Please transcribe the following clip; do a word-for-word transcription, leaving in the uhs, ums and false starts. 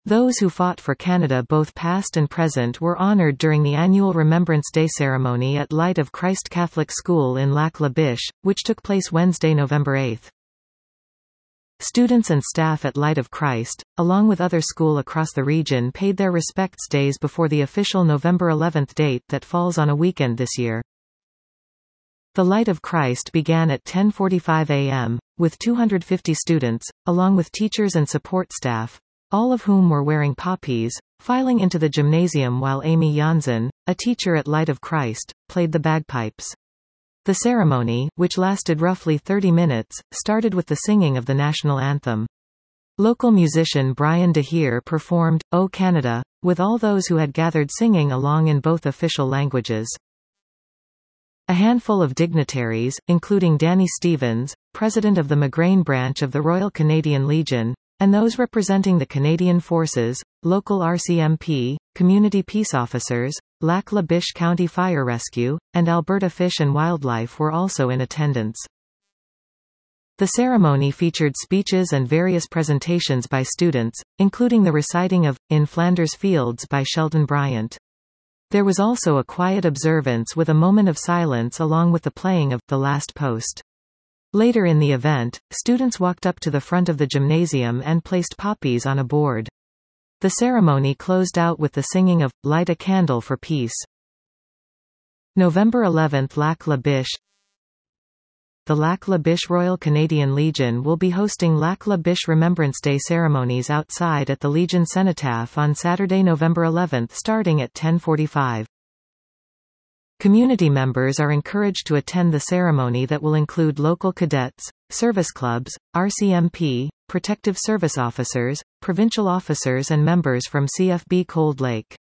Those who fought for Canada, both past and present, were honoured during the annual Remembrance Day ceremony at Light of Christ Catholic School in Lac-La-Biche, which took place Wednesday, November eighth. Students and staff at Light of Christ, along with other schools across the region, paid their respects days before the official November eleventh date that falls on a weekend this year. The Light of Christ began at ten forty-five a m, with two hundred fifty students, along with teachers and support staff, all of whom were wearing poppies, filing into the gymnasium while Amy Janssen, a teacher at Light of Christ, played the bagpipes. The ceremony, which lasted roughly thirty minutes, started with the singing of the national anthem. Local musician Brian DeHere performed, O Canada, with all those who had gathered singing along in both official languages. A handful of dignitaries, including Danny Stevens, president of the Migraine branch of the Royal Canadian Legion, and those representing the Canadian Forces, local R C M P, community peace officers, Lac-La-Biche County Fire Rescue, and Alberta Fish and Wildlife were also in attendance. The ceremony featured speeches and various presentations by students, including the reciting of In Flanders Fields by Sheldon Bryant. There was also a quiet observance with a moment of silence along with the playing of The Last Post. Later in the event, students walked up to the front of the gymnasium and placed poppies on a board. The ceremony closed out with the singing of Light a Candle for Peace. November eleventh, Lac-La-Biche. The Lac-La-Biche Royal Canadian Legion will be hosting Lac-La-Biche Remembrance Day ceremonies outside at the Legion Cenotaph on Saturday, November eleventh, starting at ten forty-five. Community members are encouraged to attend the ceremony that will include local cadets, service clubs, R C M P, protective service officers, provincial officers and members from C F B Cold Lake.